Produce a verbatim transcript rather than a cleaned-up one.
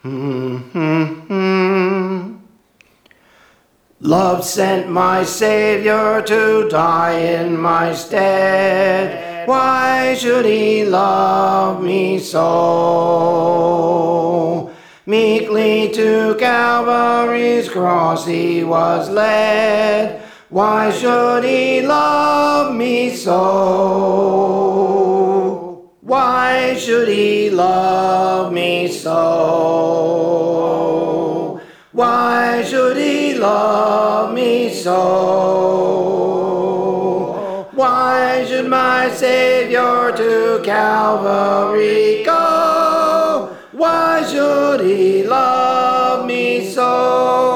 Mm-hmm. Love sent my Savior to die in my stead. Why should he love me so? Meekly to Calvary's cross he was led. Why should he love me so? Why should he love me so? Why should he love me so? Why should my Savior to Calvary go? Why should he love me so?